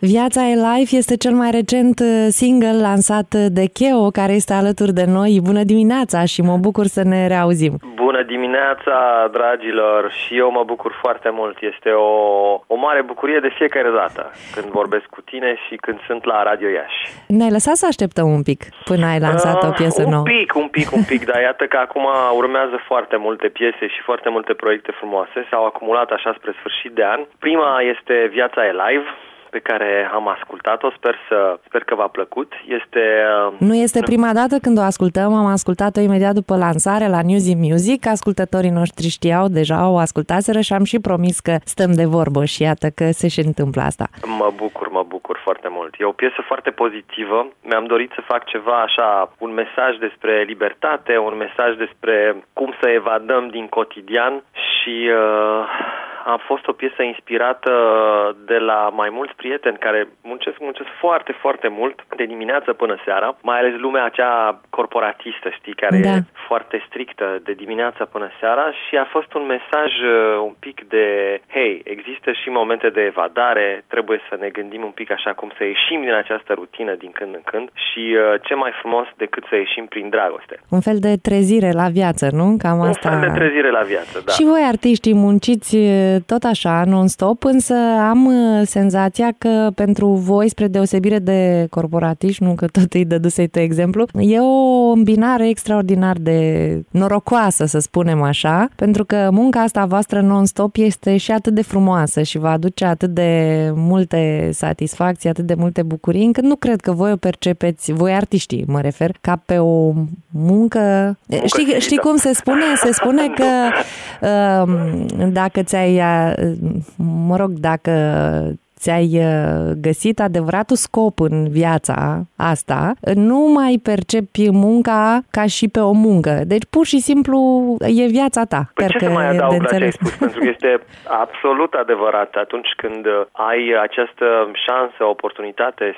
Viața e Life este cel mai recent single lansat de Cheo, care este alături de noi. Bună dimineața și mă bucur să ne reauzim. Bună dimineața, dragilor, și eu mă bucur foarte mult. Este o mare bucurie de fiecare dată când vorbesc cu tine și când sunt la Radio Iași. Ne-ai lăsat să așteptăm un pic până ai lansat o piesă nouă? Un pic, dar iată că acum urmează foarte multe piese și foarte multe proiecte frumoase. S-au acumulat așa spre sfârșit de an. Prima este Viața e Live, pe care am ascultat-o, sper că v-a plăcut. Nu este prima dată când o ascultăm, am ascultat-o imediat după lansare la Newsy Music, ascultătorii noștri știau, deja o ascultaseră și am și promis că stăm de vorbă și iată că se și întâmplă asta. Mă bucur foarte mult. E o piesă foarte pozitivă, mi-am dorit să fac ceva așa, un mesaj despre libertate, un mesaj despre cum să evadăm din cotidian și... a fost o piesă inspirată de la mai mulți prieteni care muncesc foarte, foarte mult, de dimineață până seara, mai ales lumea acea corporatistă, știi, care e foarte strictă de dimineața până seara, și a fost un mesaj un pic de, hei, există și momente de evadare, trebuie să ne gândim un pic așa cum să ieșim din această rutină din când în când și ce mai frumos decât să ieșim prin dragoste. Un fel de trezire la viață, nu? Cam asta. Un fel de trezire la viață, da. Și voi, artiștii, munciți tot așa, non-stop, însă am senzația că pentru voi, spre deosebire de corporatiști, nu că tot îi dădusei tu exemplu, e o îmbinare extraordinar de norocoasă, să spunem așa, pentru că munca asta voastră non-stop este și atât de frumoasă și va aduce atât de multe satisfacții, atât de multe bucurii, încât nu cred că voi o percepeți, voi artiștii mă refer, ca pe o muncă... Știi cum se spune? Se spune că dacă ți-ai găsit adevăratul scop în viața asta, nu mai percepi munca ca și pe o muncă. Deci, pur și simplu, e viața ta. Păi ce să mai adaug la ce ai spus? Pentru că este absolut adevărat. Atunci când ai această șansă, oportunitate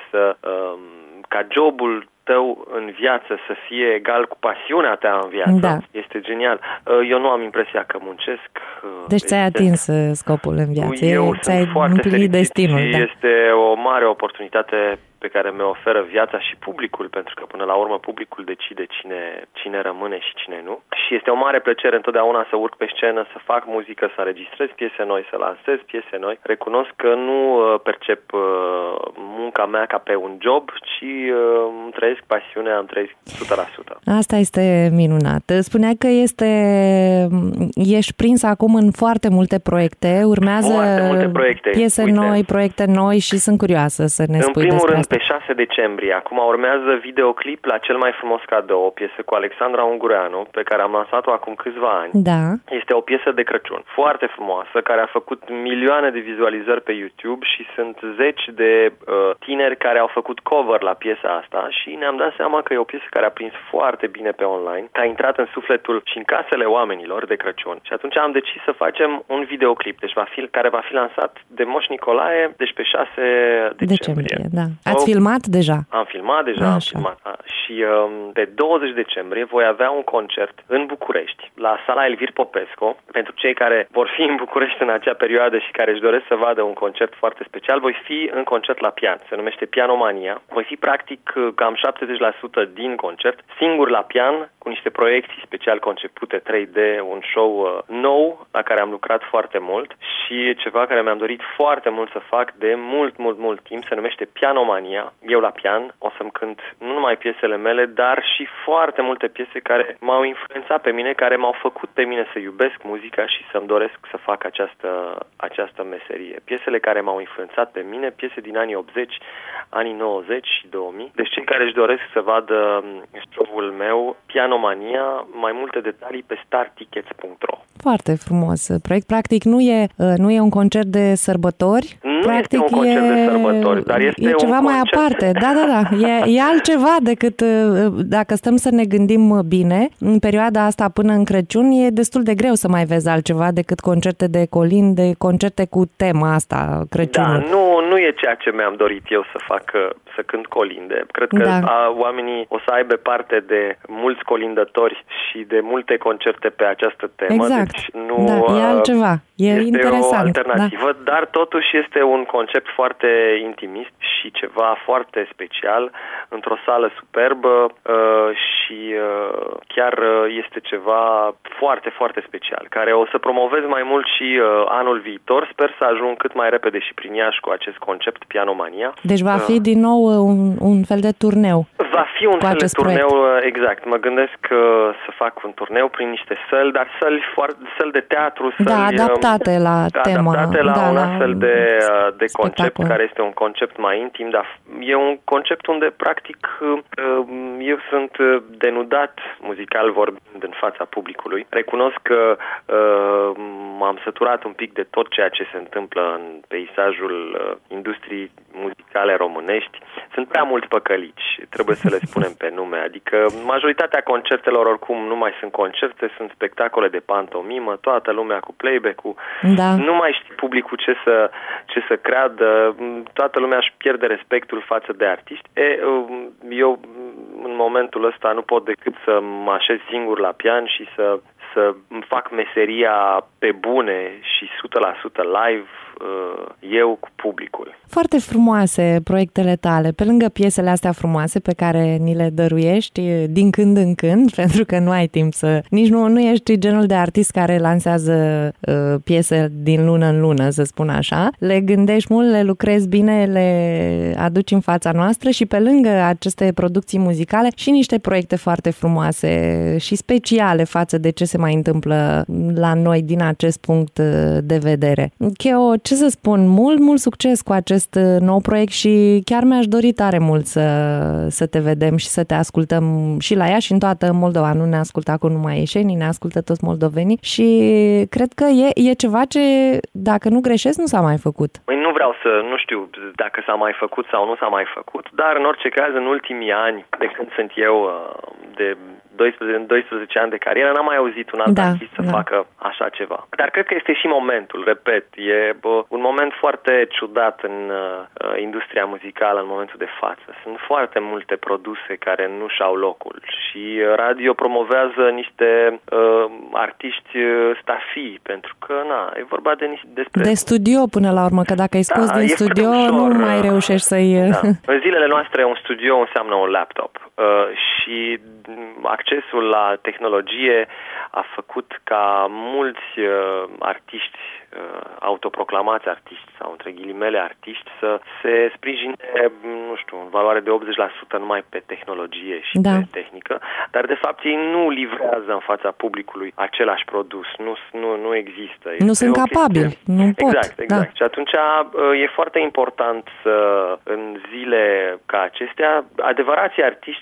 ca jobul tău în viață să fie egal cu pasiunea ta în viață, este genial. Eu nu am impresia că muncesc. Deci ți-ai atins scopul în viață. Eu sunt foarte fericit destinul, și este o mare oportunitate pe care mi-o oferă viața și publicul, pentru că până la urmă publicul decide cine rămâne și cine nu. Și este o mare plăcere întotdeauna să urc pe scenă, să fac muzică, să înregistrez piese noi, să lansez piese noi. Recunosc că nu percep munca mea ca pe un job, ci îmi trăiesc pasiunea, îmi trăiesc 100%. Asta este minunat. Spuneai că ești prins acum în foarte multe proiecte, urmează piese noi, proiecte noi și sunt curioasă să ne spui despre asta. Pe 6 decembrie, acum urmează videoclip la Cel mai frumos cadou, o piesă cu Alexandra Ungureanu, pe care am lansat-o acum câțiva ani. Da. Este o piesă de Crăciun, foarte frumoasă, care a făcut milioane de vizualizări pe YouTube și sunt zeci de tineri care au făcut cover la piesa asta și ne-am dat seama că e o piesă care a prins foarte bine pe online, că a intrat în sufletul și în casele oamenilor de Crăciun. Și atunci am decis să facem un videoclip, deci care va fi lansat de Moș Nicolae, deci pe 6 decembrie. Da. Ați filmat deja? Am filmat deja. Și pe 20 decembrie voi avea un concert în București, la sala Elvir Popescu. Pentru cei care vor fi în București în acea perioadă și care își doresc să vadă un concert foarte special, voi fi în concert la pian. Se numește Pianomania. Voi fi practic cam 70% din concert, singur la pian, cu niște proiecții special concepute 3D, un show nou la care am lucrat foarte mult și ceva care mi-am dorit foarte mult să fac de mult timp. Se numește Pianomania. Eu la pian o să-mi cânt nu numai piesele mele, dar și foarte multe piese care m-au influențat pe mine, care m-au făcut pe mine să iubesc muzica și să-mi doresc să fac această meserie. Piesele care m-au influențat pe mine, piese din anii 80, anii 90 și 2000. Deci cei care își doresc să vadă show-ul meu, Pianomania, mai multe detalii pe startickets.ro. Foarte frumos proiect. Practic nu e un concert de sărbători. Nu este un concert de sărbători, dar este ceva mai aparte. Da. E altceva decât, dacă stăm să ne gândim bine, în perioada asta până în Crăciun e destul de greu să mai vezi altceva decât concerte de colinde, concerte cu tema asta, Crăciunul. Da, nu e ceea ce mi-am dorit eu să fac, să cânt colinde. Cred că oamenii o să aibă parte de mulți colindători și de multe concerte pe această temă. Exact. Deci e altceva. E interesant. O alternativă, dar totuși este un concept foarte intimist și ceva foarte special, într-o sală superbă și chiar este ceva foarte, foarte special, care o să promovez mai mult și anul viitor. Sper să ajung cât mai repede și prin Iași cu acest concept, Pianomania. Deci va fi din nou un fel de turneu. Va fi un fel de turneu, exact. Mă gândesc să fac un turneu prin niște săli, dar săli de teatru, adaptate la temă. Adaptate la un astfel de concept, care este un concept mai intim, dar e un concept unde, practic, eu sunt denudat muzical vorbind în fața publicului. Recunosc că m-am săturat un pic de tot ceea ce se întâmplă în peisajul industriei muzicale românești. Sunt prea mulți păcălici, trebuie să le spunem pe nume. Adică majoritatea concertelor oricum nu mai sunt concerte, sunt spectacole de pantomimă, toată lumea cu playback-ul. Da. Nu mai știe publicul ce să creadă, toată lumea își pierde respectul față de artiști. Eu în momentul ăsta nu pot decât să mă așez singur la pian și să îmi fac meseria pe bune și 100% live, eu cu publicul. Foarte frumoase proiectele tale, pe lângă piesele astea frumoase pe care ni le dăruiești din când în când, pentru că nu ai timp să... Nici nu ești genul de artist care lansează piese din lună în lună, să spun așa. Le gândești mult, le lucrezi bine, le aduci în fața noastră și pe lângă aceste producții muzicale și niște proiecte foarte frumoase și speciale față de ce se mai întâmplă la noi din acest punct de vedere. Cheo, ce să spun, mult succes cu acest nou proiect și chiar mi-aș dori tare mult să te vedem și să te ascultăm și la ea și în toată Moldova. Nu ne ascultă acum numai ieșenii, ne ascultă toți moldovenii și cred că e ceva ce, dacă nu greșesc, nu s-a mai făcut. Nu vreau nu știu dacă s-a mai făcut sau nu s-a mai făcut, dar în orice caz, în ultimii ani, de când sunt eu de 12 ani de carieră, n-am mai auzit un alt artist să facă așa ceva. Dar cred că este și momentul, repet, e un moment foarte ciudat în industria muzicală în momentul de față. Sunt foarte multe produse care nu și-au locul și radio promovează niște artiști stafii, pentru că, e vorba despre... De studio până la urmă, că dacă ai scos din studio, nu mai reușești să-i... Da. În zilele noastre, un studio înseamnă un laptop și accesul la tehnologie a făcut ca mulți artiști, autoproclamați artiști sau între ghilimele artiști, să se sprijine, nu știu, în valoare de 80% numai pe tehnologie și pe tehnică, dar de fapt ei nu livrează în fața publicului același produs, nu există. Nu sunt capabili, nu pot. Exact. Da. Și atunci e foarte important să, în zile ca acestea, adevărații artiști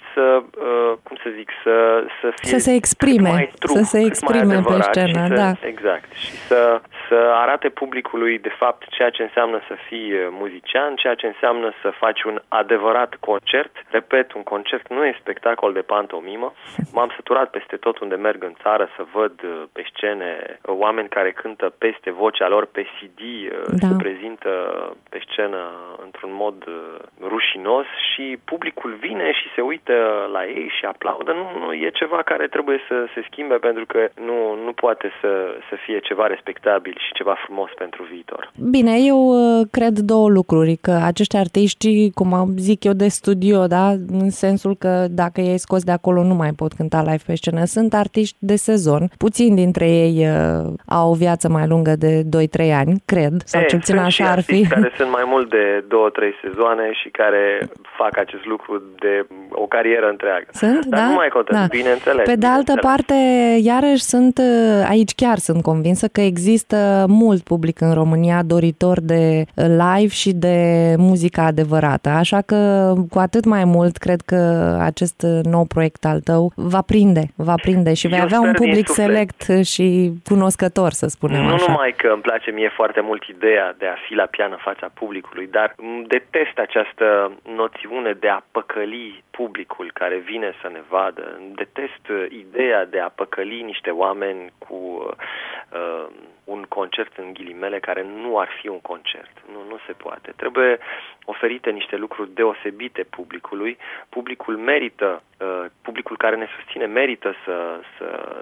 să se exprime, pe scenă, da. Exact. Și să arate publicului de fapt ceea ce înseamnă să fii muzician, ceea ce înseamnă să faci un adevărat concert. Repet, un concert nu e spectacol de pantomimă. M-am săturat peste tot unde merg în țară să văd pe scene oameni care cântă peste vocea lor pe CD, se prezintă pe scenă într-un mod rușinos și publicul vine și se uită la ei și aplaudă. Nu e ceva care trebuie să se schimbe, pentru că nu poate să fie ceva respectabil și ceva frumos pentru viitor. Bine, eu cred două lucruri, că acești artiști, cum zic eu, de studio, da, în sensul că dacă i-ai scos de acolo nu mai pot cânta live pe scenă, sunt artiști de sezon, puțini dintre ei au o viață mai lungă de 2-3 ani, cred, sau cel puțin așa ar fi. Care sunt mai mult de 2-3 sezoane și care fac acest lucru de o carieră întreagă. Sunt, dar nu mai contează, bineînțeles. Pe de altă parte, iarăși aici chiar sunt convinsă că există mult public în România doritor de live și de muzică adevărată, așa că cu atât mai mult cred că acest nou proiect al tău va prinde și vei avea un public select și cunoscător, să spunem așa. Nu numai că îmi place mie foarte mult ideea de a fi la pian în fața publicului, dar detest această noțiune de a păcăli publicul care vine să ne vadă. Detest ideea de a păcăli niște oameni cu un concert în ghilimele care nu ar fi un concert. Nu se poate. Trebuie oferite niște lucruri deosebite publicului. Publicul merită, publicul care ne susține merită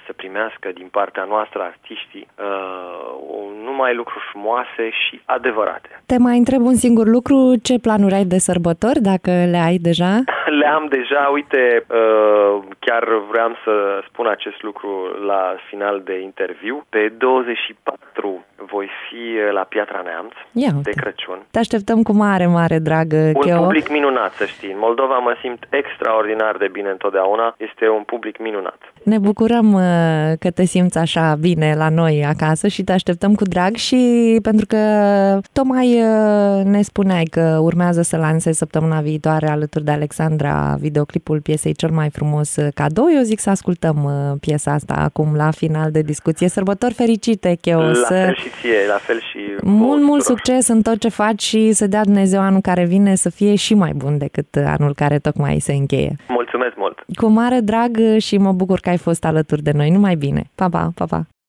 să primească din partea noastră artiștii numai lucruri frumoase și adevărate. Te mai întreb un singur lucru, ce planuri ai de sărbători, dacă le ai deja? Le am deja, uite, chiar vreau să spun acest lucru la final de interviu. Pe 24 voi fi la Piatra Neamț de Crăciun. Te așteptăm cu mare, mare drag, Cheo. Un public minunat, să știi. În Moldova mă simt extraordinar de bine întotdeauna. Este un public minunat. Ne bucurăm că te simți așa bine la noi acasă și te așteptăm cu drag și pentru că tocmai ne spuneai că urmează să lansezi săptămâna viitoare alături de Alexandra videoclipul piesei Cel mai frumos cadou. Eu zic să ascultăm piesa asta acum la final de discuție. Sărbători fericite, Cheo! La fel și ție, la fel și mult succes în tot ce faci și să dea Dumnezeu anul care vine să fie și mai bun decât anul care tocmai se încheie. Mulțumesc mult! Cu mare drag și mă bucur că ai fost alături de noi. Numai bine! Pa, pa, pa, pa!